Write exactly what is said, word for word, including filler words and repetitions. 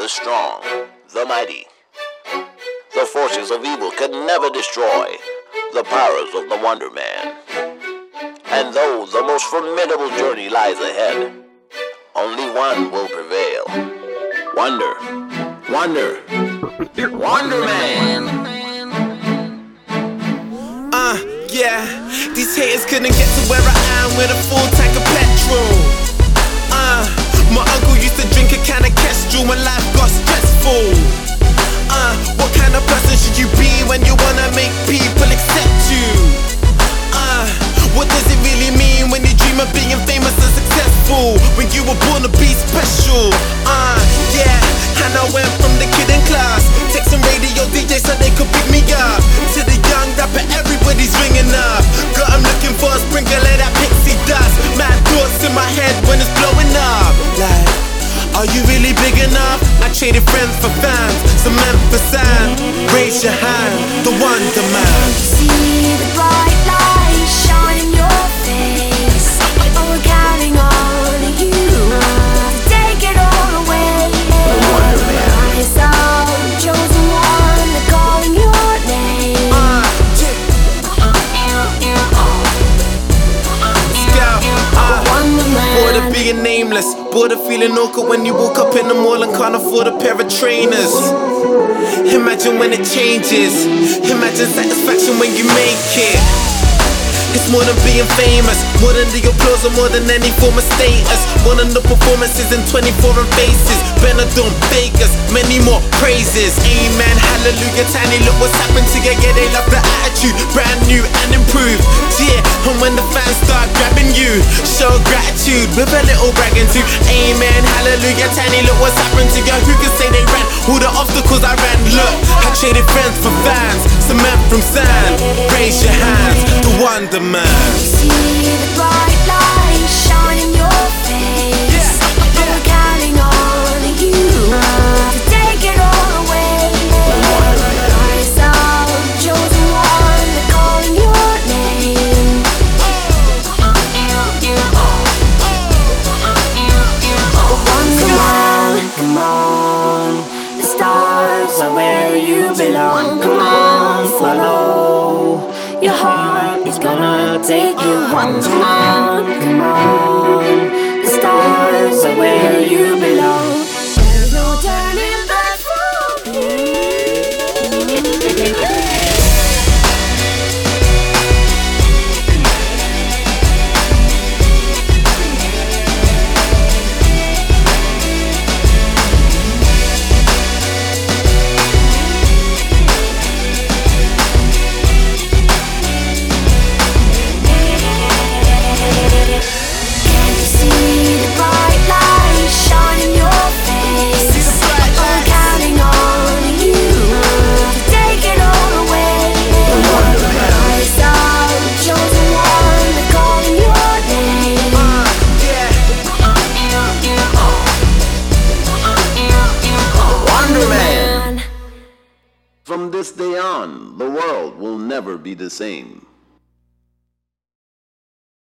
the strong, the mighty. The forces of evil can never destroy the powers of the Wonder Man. And though the most formidable journey lies ahead, only one will prevail. Wonder. Wonder. Wonder Man. Uh, yeah. These haters couldn't get to where I am with a full tank of petrol. Uh, my uncle used to drink a can of Kestrel when life got stressful. Uh, what kind of person should you be when you wanna make people accept you? Uh, what does it really mean when you dream of being famous and successful? When you were born to be special? Uh, yeah, and I went from the kid in class, texting radio D Js so they could pick me up, to the young rapper everybody's ringing up. Got 'em looking for a sprinkle of that pixie dust. Mad thoughts in my head when it's blowing up. Like, are you really big enough? I traded friends for fans, some men for sand. Raise your hand, the Wonder Man. See the bright light shine in your face. Oh, we're counting on you to take it all away. The Wonder Man. Rise up, chosen one, they're calling your name. Uh, yeah. Let's go. Uh, Wonder bored of Man. being nameless, bored of feeling awkward when you walk up in the mall and can't afford a pair of trainers. Imagine when it changes. Imagine satisfaction when you make it. It's more than being famous, more than the applause or more than any form of status. More than the performances in twenty-four and faces. Benidorm, Vegas, many more praises. Amen, hallelujah, tiny, look what's happened to you. Yeah, they love the attitude, brand new and improved. Yeah, and when the fans start grabbing you, show gratitude with a little bragging too. Amen, hallelujah, tiny, look what's happened to you. Who can say they ran all the obstacles I ran? Look, I traded friends for fans, some men from sand. Raise your hands, the Wonder Man. See the bright light shine in your face. Yeah, Oh, we're counting on you to take it all away. Rise up, chosen one, they're calling your name. Wonder Man, come on. The stars are where you belong. Come on, follow your heart is gonna take you. Wonder Man, come on. The stars are where you belong. There's no turning back from here. From this day on, the world will never be the same.